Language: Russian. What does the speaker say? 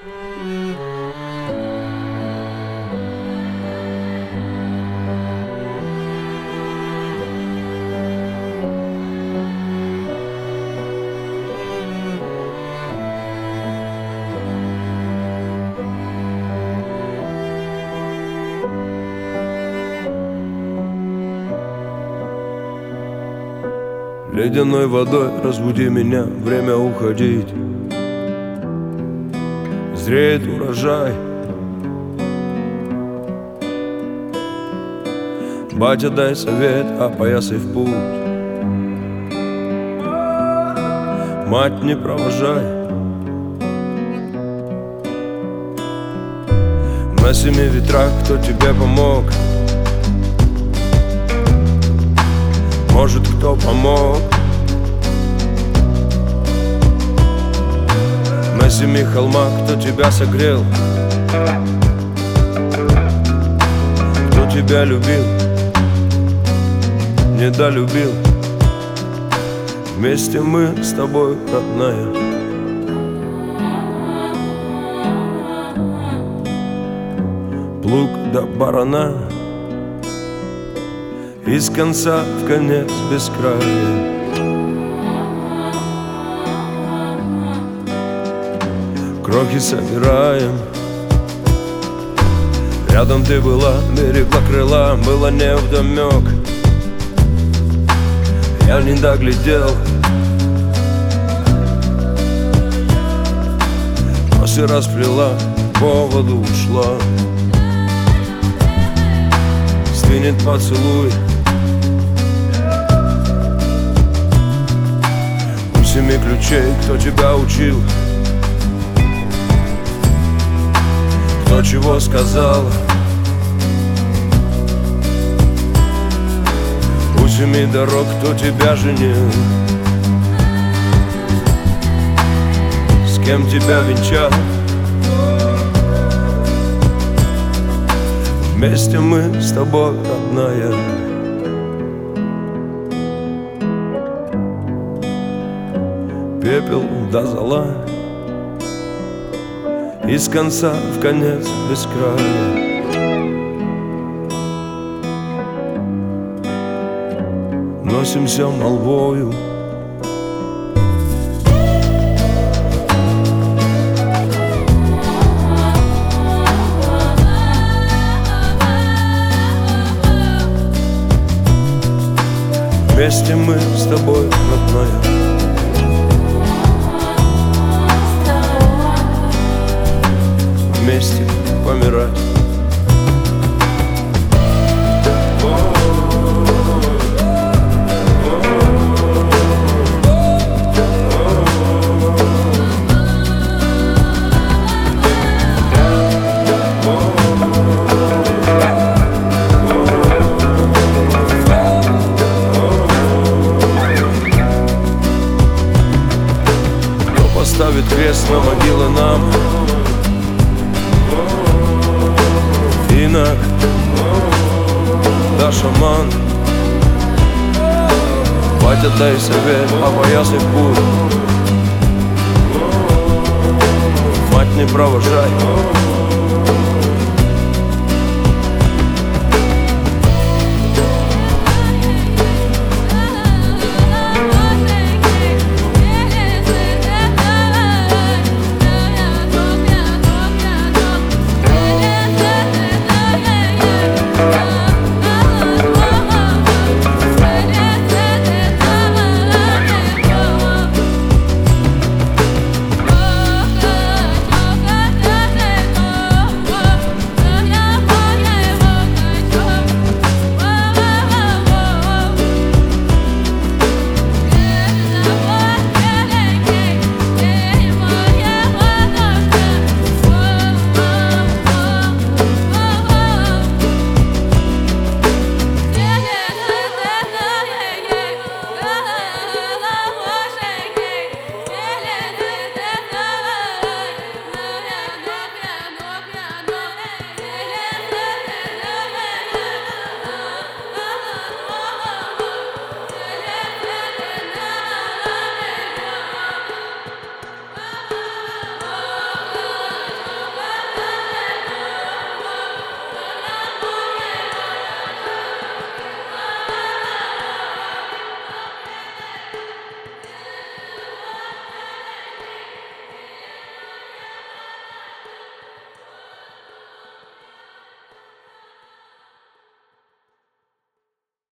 Ледяной водой разбуди меня, время уходить. Зреет урожай. Батя, дай совет, опоясай в путь. Мать, не провожай. На 7 ветрах кто тебе помог? Может, кто помог? На 7 холмах кто тебя согрел? Кто тебя любил? Недолюбил. Вместе мы с тобой, родная. Плуг до барана, из конца в конец без края. Крохи собираем. Рядом ты была, берегла крыла, было невдомёк. Я не доглядел. Косы расплела, по воду ушла. Стынет поцелуй. У 7 ключей кто тебя учил? Кто чего сказал? У 7 дорог кто тебя женил? С кем тебя венчал? Вместе мы с тобой, родная. Пепел до зола, из конца в конец без края. Носимся молвою. Вместе мы с тобой, родная. Вместе помирать. Кто поставит крест на могилы нам? Инок, да шаман. Батя, дай совет, опоясай в путь. Мать, не провожай.